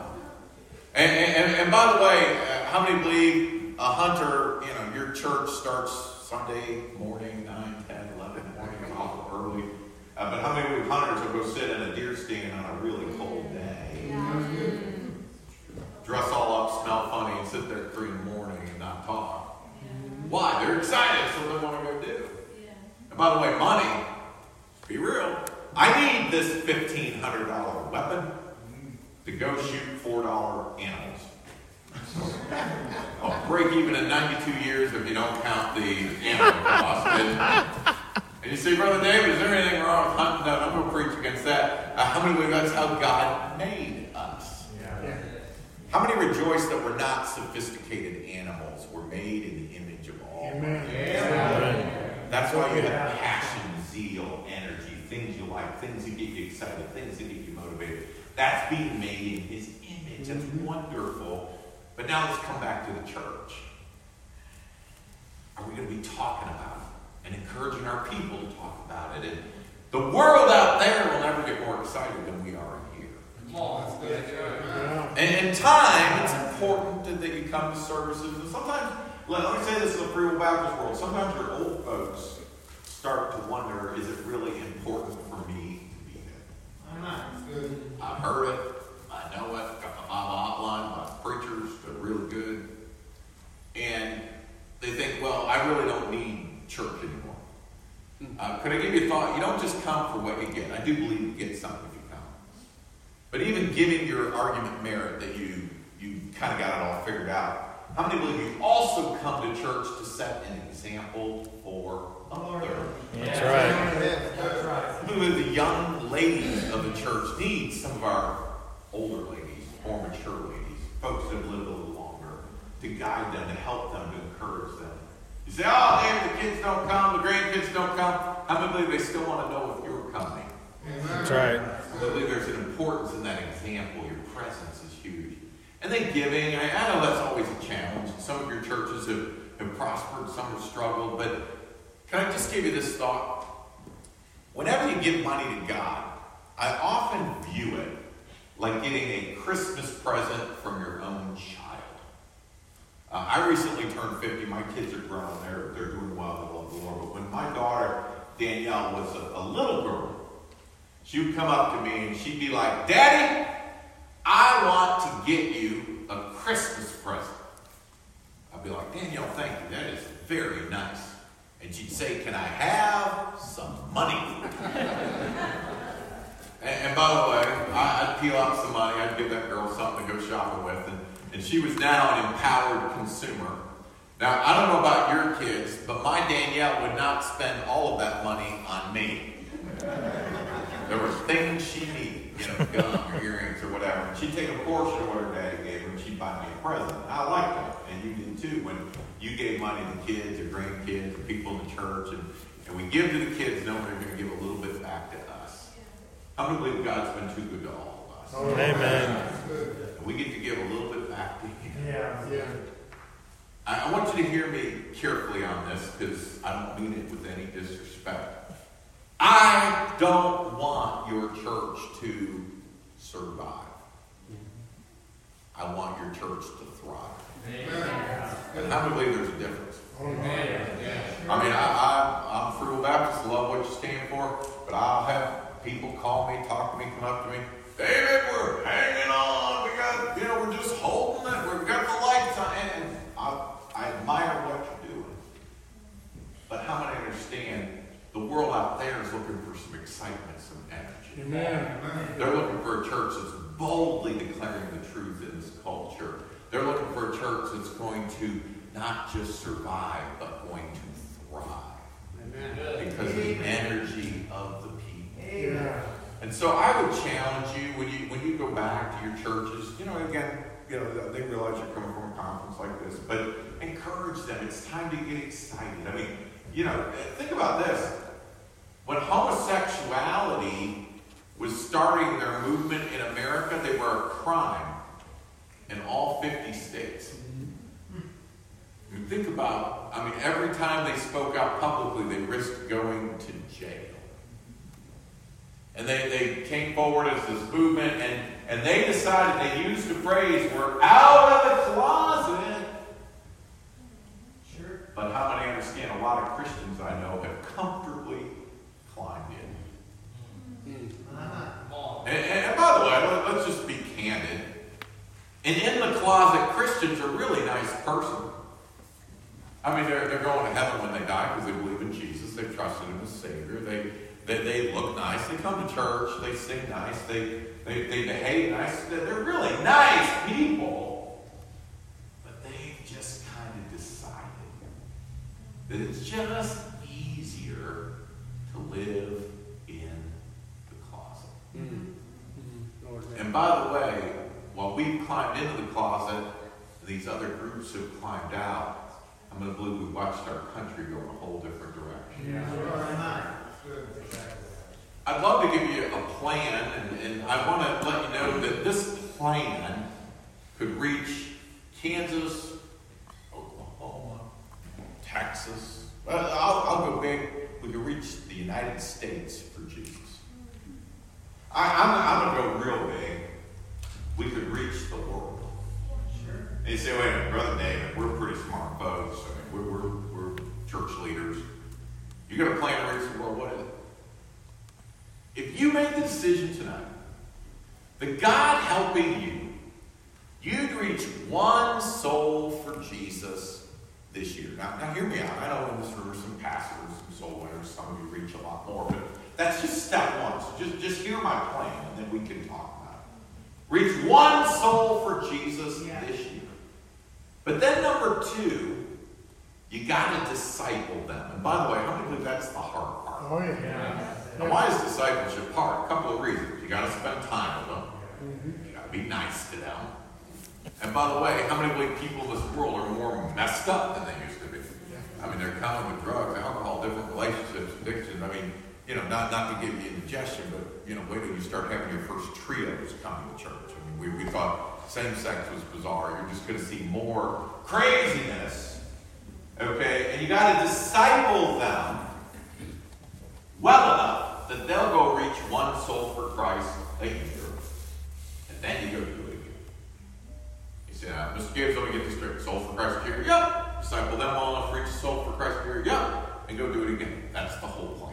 Speaker 1: it. And by the way, how many believe a hunter, your church starts Sunday morning, 9, 10, 11 morning, it's awful early. But how many of you hunters will go sit in a deer stand on a really cold day? Dress all up, smell funny, and sit there at 3 in the morning and not talk. Why? They're excited, so they want to go do. And by the way, money, be real, I need this $1,500 weapon to go shoot $4 animals. I'll break even in 92 years if you don't count the animal cost. And you say, Brother David, is there anything wrong with hunting? No, I'm going to preach against that. How many believe that's how God made us?
Speaker 4: Yeah.
Speaker 1: How many rejoice that we're not sophisticated animals? We're made in the image of Almighty.
Speaker 4: Amen.
Speaker 1: That's why you have passion, zeal, energy, things you like, things that get you excited, things that get you motivated. That's being made in His image. That's wonderful. But now let's come back to the church. Are we going to be talking about it and encouraging our people to talk about it? And the world out there will never get more excited than we are here. And in time, it's important that you come to services. And sometimes, let me say this in the Free Will Baptist world, sometimes your old folks start to wonder, is it really important for me to be there? I've heard it. I know it. Got my Bible outlined by preachers. They're really good. And they think, well, I really don't need church anymore. Could I give you a thought? You don't just come for what you get. I do believe you get something if you come. But even giving your argument merit that you kind of got it all figured out, how many believe you also come to church to set an example for others?
Speaker 2: That's right.
Speaker 4: That's right.
Speaker 1: I believe the young ladies of the church need some of our older ladies, more mature ladies, folks that have lived a little longer, to guide them, to help them, to encourage them. You say, oh, David, the kids don't come, the grandkids don't come. How many believe they still want to know if you're coming?
Speaker 2: That's right.
Speaker 1: I believe there's an importance in that example. Your presence is huge. And then giving, I know that's always a challenge. Some of your churches have prospered, some have struggled, but can I just give you this thought? Whenever you give money to God, I often view it like getting a Christmas present from your own child. I recently turned 50. My kids are grown. They're doing well. They love the Lord. But when my daughter, Danielle, was a little girl, she would come up to me and she'd be like, Daddy, I want to get you a Christmas present. I'd be like, Danielle, thank you. That is very nice. And she'd say, can I have some money? and by the way, I'd peel out some money. I'd give that girl something to go shopping with. And she was now an empowered consumer. Now, I don't know about your kids, but my Danielle would not spend all of that money on me. There were things she needed, gum or earrings or whatever. And she'd take a portion of what her daddy gave her and she'd buy me a present. I liked that, and you did too, when you gave money to kids or grandkids or people in the church. And we give to the kids knowing they're going to give a little bit back to us. How many believe God's been too good to all of us?
Speaker 2: Amen.
Speaker 1: And we get to give a little bit back to Him.
Speaker 4: Yeah.
Speaker 1: I want you to hear me carefully on this because I don't mean it with any disrespect. I don't want your church to survive. I want your church to thrive.
Speaker 3: Amen.
Speaker 1: And how many believe there's a difference?
Speaker 3: Amen.
Speaker 1: I mean, I'm Free Will Baptist, love what you stand for, but I'll have people call me, talk to me, come up to me. David, we're hanging on. We got, we're just holding it. We've got the lights on. And I admire what you're doing. But how many understand the world out there is looking for some excitement, some energy.
Speaker 4: Amen.
Speaker 1: They're looking for a church that's boldly declaring the truth in this culture. They're looking for a church that's going to not just survive, but going to thrive.
Speaker 3: Amen.
Speaker 1: Because of the energy of the people.
Speaker 4: Yeah.
Speaker 1: And so I would challenge you when you go back to your churches, again, they realize you're coming from a conference like this, but encourage them. It's time to get excited. I mean, think about this. When homosexuality was starting their movement in America, they were a crime in all 50 states. You think about, every time they spoke out publicly, they risked going to jail. And they came forward as this movement, and they decided, they used the phrase, we're out of the closet. Sure. But how many understand a lot of Christians I know have comfortably climbed in. And by the way, let's just be candid. An in-the-closet Christian's a really nice person. I mean, they're going to heaven when they die because they believe in Jesus. They've trusted Him as Savior. They look nice. They come to church. They sing nice. They behave nice. They're really nice people. But they've just kind of decided that it's just easier to live in the closet. And by the way, while we've climbed into the closet, these other groups have climbed out. I'm going to believe we watched our country go in a whole different direction. I'd love to give you a plan, and I want to let you know that this plan could reach Kansas, Oklahoma, Texas. Well, I'll go big. We could reach the United States for Jesus. I'm going to go real big. We could reach the world. And you say, wait a minute, Brother David, we're pretty smart folks. I mean, we're church leaders. You got a plan to reach the world. What is it? If you make the decision tonight that God helping you'd reach one soul for Jesus this year. Now hear me out. I know in this room are some pastors, some soul winners. Some of you reach a lot more, but that's just step one. So just hear my plan, and then we can talk about it. Reach one soul for Jesus this year. But then number two, you got to disciple them. And by the way, how many believe that's the hard part?
Speaker 2: Oh, yeah.
Speaker 1: Now, why is discipleship hard? A couple of reasons. You got to spend time with them. You got to be nice to them. And by the way, how many believe people in this world are more messed up than they used to be? I mean, they're coming with drugs, alcohol, different relationships, addiction. I mean, not to give you indigestion, but, wait till you start having your first trios coming to church. I mean, we thought same-sex was bizarre. You're just going to see more craziness. Okay? And you got to disciple them well enough that they'll go reach one soul for Christ a year. And then you go do it again. You say, Mr. Gibbs, let me get this straight. Soul for Christ a year? Yep. Disciple them well enough to reach a soul for Christ a year? Yep. And go do it again. That's the whole point.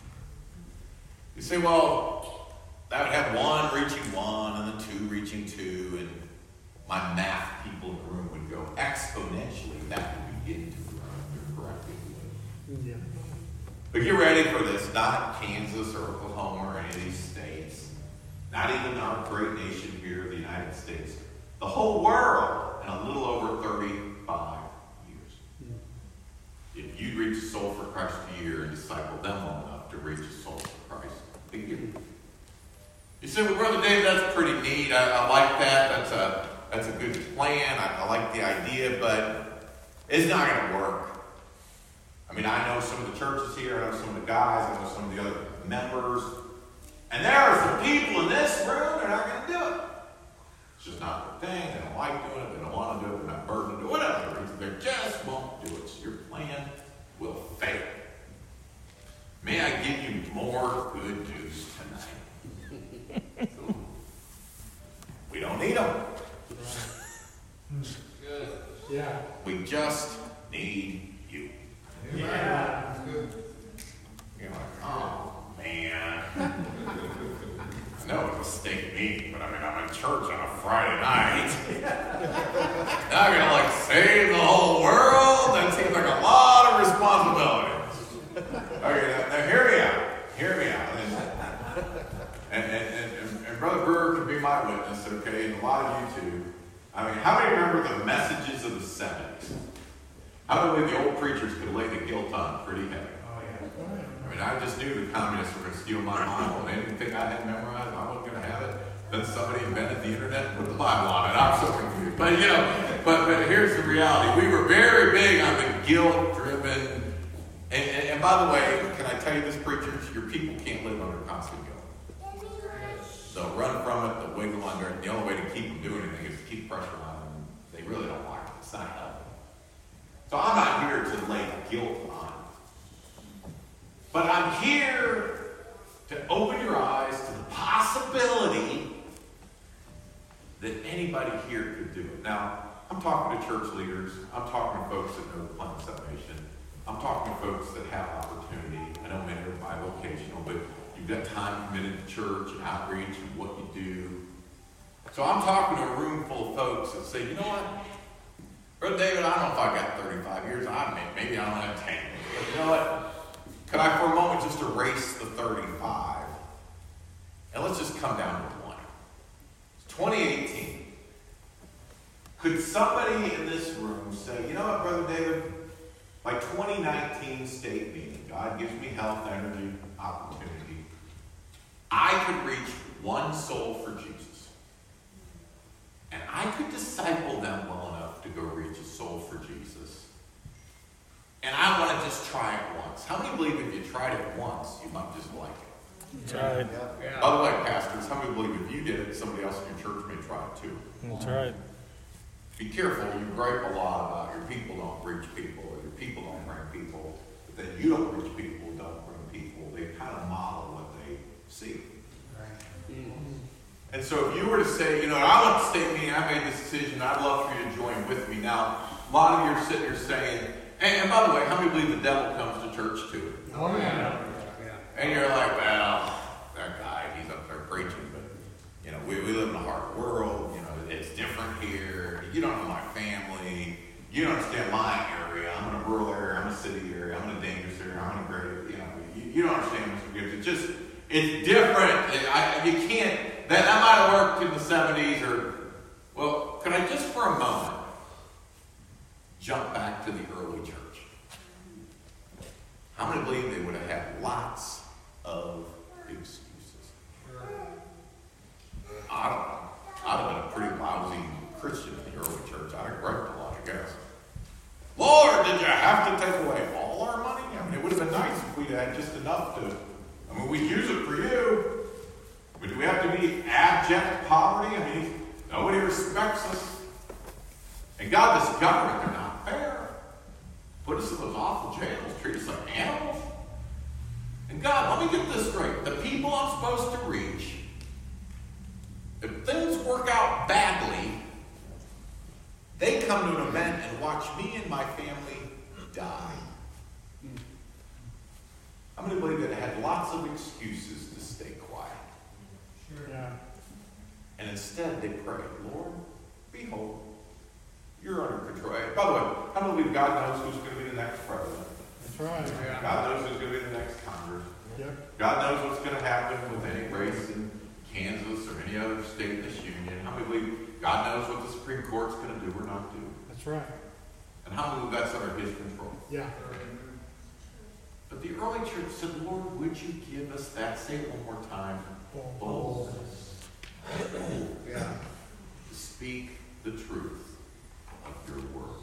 Speaker 1: You say, well, that would have one reaching one, and then two reaching two, and my math people in the room would go exponentially. That would begin to grow. You're correct.
Speaker 2: Yeah.
Speaker 1: But get ready for this. Not Kansas or Oklahoma or any of these states. Not even our great nation here, the United States. The whole world in a little over 35 years. If you reach a soul for Christ a year and disciple them long enough to reach a soul for Christ a year. You say, well, Brother David, that's pretty neat. I like that. That's a good plan. I like the idea, but it's not going to work. I mean, I know some of the churches here. I know some of the guys. I know some of the other members. And there are some people in this room that are not going to do it. It's just not their thing. They don't like doing it. They don't want to do it. They're not burdened to do it. Whatever. They just won't do it. So your plan will fail. May I give you more good news tonight? We don't need them.
Speaker 3: Good. Yeah.
Speaker 1: We just need you.
Speaker 3: Yeah.
Speaker 1: You're like, oh, man. I know it's a state meeting, but I mean, I'm in church on a Friday night. Now I'm going to save the whole world? That seems like a lot of responsibility. Okay, now hear me out. Hear me out. And Brother Brewer can be my witness, okay, and a lot of you too. I mean, how many remember the messages of the 70s? How many believe the old preachers could lay the guilt on pretty heavy?
Speaker 3: Oh, yeah.
Speaker 1: I mean, I just knew the communists were going to steal my Bible. They didn't think I had memorized. I wasn't going to have it. Then somebody invented the internet and put the Bible on it. I'm so confused. But, but here's the reality. We were very big on the guilt-driven. And by the way, can I tell you this, preachers? Your people can't live under constant guilt. They'll run from it. They'll wiggle under it. The only way to keep them doing anything is to keep pressure on them. They really don't like it. It's not helping. So I'm not here to lay guilt on you. But I'm here to open your eyes to the possibility that anybody here could do it. Now, I'm talking to church leaders. I'm talking to folks that know the plan of salvation. I'm talking to folks that have opportunity. I know many are bivocational, but you've got time committed to church and outreach and what you do. So I'm talking to a room full of folks that say, you know what? Brother David, I don't know if I got 35 years. Maybe I don't have 10. But you know what? Could I for a moment just erase the 35? And let's just come down to one. It's 2018. Could somebody in this room say, you know what, Brother David? My 2019 state meeting, God gives me health, energy, opportunity. I could reach one soul for Jesus. And I could disciple them well enough to go reach a soul for Jesus. And I want to just try it once. How many believe if you tried it once, you might just like it?
Speaker 4: That's right.
Speaker 3: Yeah.
Speaker 1: By the way, pastors, how many believe if you did it, somebody else in your church may try it too?
Speaker 4: That's right.
Speaker 1: Be careful, you gripe a lot about your people don't reach people, or your people don't bring people, but then you don't reach people who don't bring people. They kind of model what they see. And so if you were to say, you know, I want to state meeting, I made this decision, I'd love for you to join with me. Now, a lot of you are sitting here saying, and by the way, how many believe the devil comes to church too?
Speaker 3: Oh, yeah.
Speaker 1: And you're like, well, that guy, he's up there preaching, but, you know, we live in a hard world, you know, it's different here. You don't know my family. You don't understand my area. I'm in a rural area, I'm in a city area, I'm in a dangerous area, I'm in a great, you know, you don't understand Mr. Gibbs. It's just, it's different. You can't, that might have worked in the 70s or, well, could I just for a moment jump back to the early church? How many believe they would have had lots of excuses? I don't know. I'd have been a pretty lousy Christian in the early church. I'd have griped a lot, I guess. Lord, did you have to take away all our money? I mean, it would have been nice if we'd had just enough to, I mean, we'd use it for you. But do we have to be abject poverty? I mean, nobody respects us. And God, this government, they're not fair. Put us in those awful jails, treat us like animals. And God, let me get this straight. The people I'm supposed to reach, if things work out badly, they come to an event and watch me and my family die. I'm going to believe that it had lots of excuses to stay quiet.
Speaker 3: Yeah.
Speaker 1: And instead they prayed, Lord, behold, you're under control. By the way, I believe God knows who's going to be the next president.
Speaker 3: That's right.
Speaker 1: God knows who's going to be the next Congress.
Speaker 3: Yep.
Speaker 1: God knows what's going to happen with any race in Kansas or any other state in this union. How many believe God knows what the Supreme Court's going to do or not do?
Speaker 3: That's right.
Speaker 1: And how many believe that's under His control?
Speaker 3: Yeah.
Speaker 1: But the early church said, Lord, would you give us that? Say it one more time. Boldness.
Speaker 3: Yeah.
Speaker 1: To speak the truth of your word.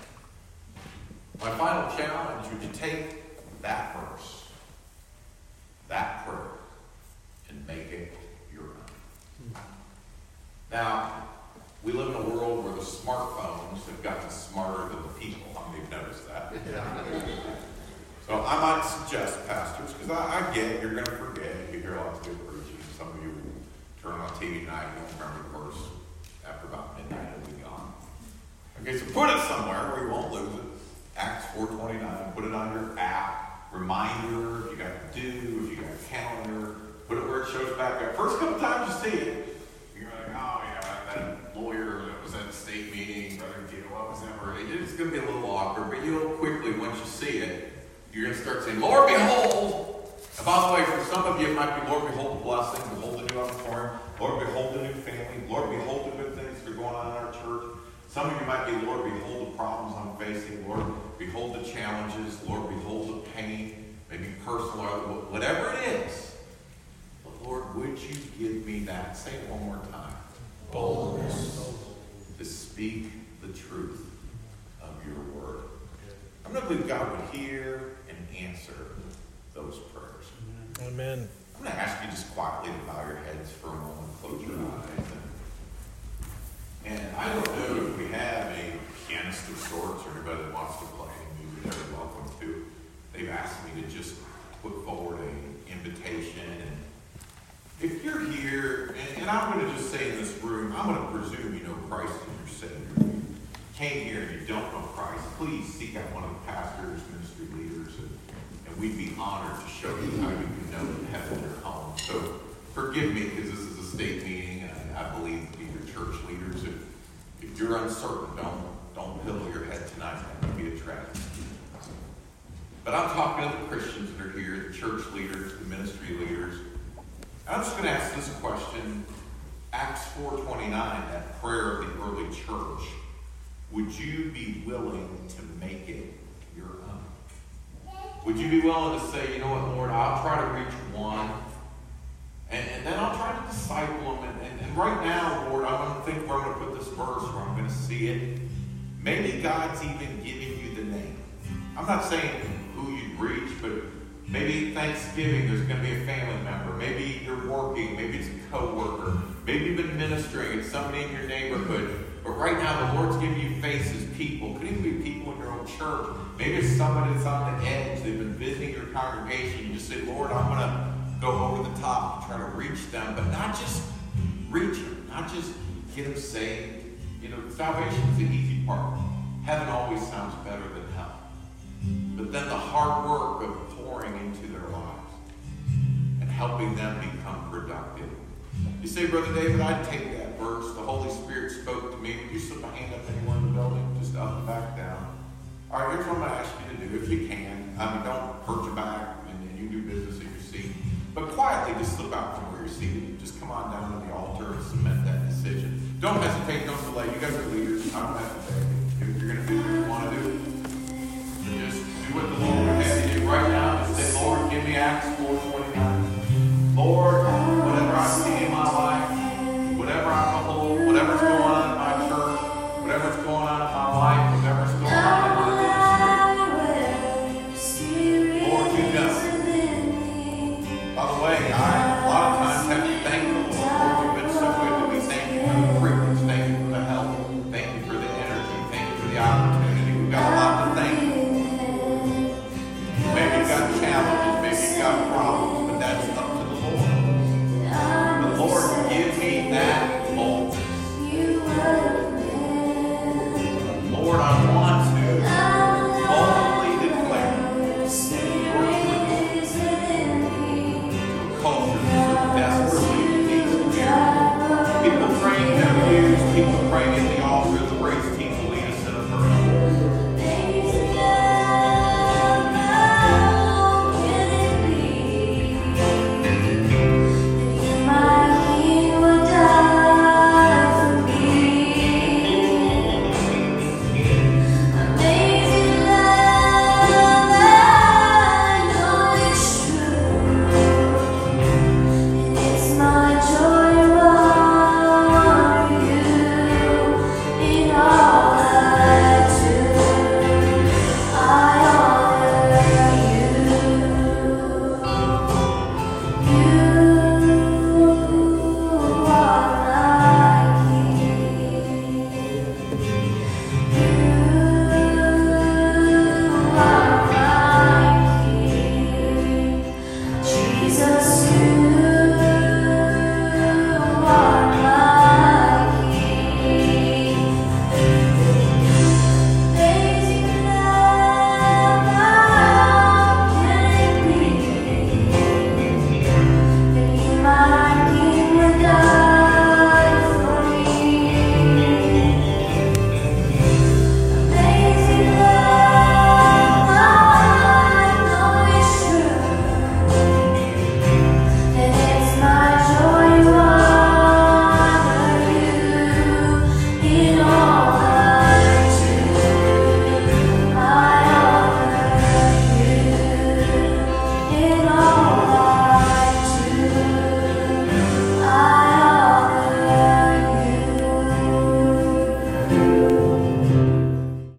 Speaker 1: My final challenge would you take that verse, that prayer, and make it your own. Now, we live in a world where the smartphones have gotten smarter than the people. How many have noticed that? So I might suggest, pastors, because I get you're going to forget. You hear lots of good preaching. Some of you turn on TV tonight and don't remember the verse after about midnight. It'll be gone. Okay, so put it somewhere where you won't lose it. Acts 4:29. Put it on your app. Reminder, if you got to do, if you got a calendar. Put it where it shows back up. First couple times you see it, you're like, oh yeah, that lawyer that was at the state meeting, Brother Gino, what was that word? It's going to be a little awkward, but you'll quickly, once you see it, you're going to start saying, Lord, behold. And by the way, for some of you, it might be, Lord, behold the blessing, behold the new auditorium, Lord, behold the new family, Lord, behold the good things that are going on in our church. Some of you might be, Lord, behold the problems I'm facing, Lord, behold the challenges, Lord, behold the pain, maybe personal, or whatever it is. But Lord, would you give me that? Say it one more time. Boldness to speak the truth of your word. I'm going to believe God would hear and answer those prayers.
Speaker 4: Amen.
Speaker 1: I'm going to ask you just quietly to bow your heads for a moment, close your eyes. And I don't know if we have a pianist of sorts or anybody that wants to play any music, they're welcome to. They've asked me to just put forward an invitation. And if you're here, and I'm going to just say in this room, I'm going to presume you know Christ as your Savior. came here and you don't know Christ, please seek out one of the pastors, ministry leaders, and we'd be honored to show you how you can know and have your home. So forgive me, because this is a state meeting, and I believe these are church leaders. If you're uncertain, don't pillow your head tonight. That would be a tragedy. But I'm talking to the Christians that are here, the church leaders, the ministry leaders. I'm just going to ask this question. Acts 4:29, that prayer of the early church. Would you be willing to make it your own? Would you be willing to say, you know what, Lord, I'll try to reach one, and then I'll try to disciple them. And right now, Lord, I'm going to think where I'm going to put this verse, where I'm going to see it. Maybe God's even giving you the name. I'm not saying who you'd reach, but maybe Thanksgiving, there's going to be a family member. Maybe you're working. Maybe it's a coworker. Maybe you've been ministering. It's somebody in your neighborhood. But right now, the Lord's giving you faces, people. Could even be people in your own church. Maybe it's somebody that's on the edge. They've been visiting your congregation. You just say, Lord, I'm going to go over the top and try to reach them. But not just reach them. Not just get them saved. You know, salvation is the easy part. Heaven always sounds better than hell. But then the hard work of pouring into their lives and helping them become productive. You say, Brother David, I'd take that verse. The Holy Spirit spoke to me. Would you slip a hand up anywhere in the building? Just up and back down. All right, here's what I'm going to ask you to do, if you can. I mean, don't hurt your back, and you do business at your seat. But quietly, just slip out from where you're seated. Just come on down to the altar and cement that decision. Don't hesitate. Don't delay. You guys are leaders. I don't hesitate. If you're going to do what you want to do, just do what the Lord